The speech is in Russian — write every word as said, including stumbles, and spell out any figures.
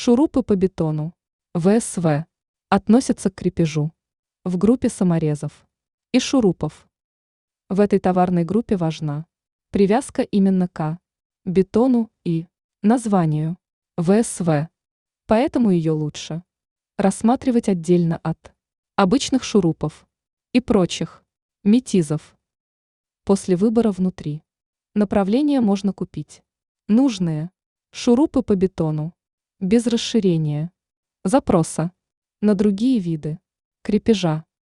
Шурупы по бетону. ВСВ. Относятся к крепежу. В группе саморезов и шурупов. В этой товарной группе важна привязка именно к бетону и названию ВСВ, поэтому ее лучше рассматривать отдельно от обычных шурупов и прочих метизов. После выбора внутри направления можно купить нужные шурупы по бетону без расширения запроса на другие виды крепежа.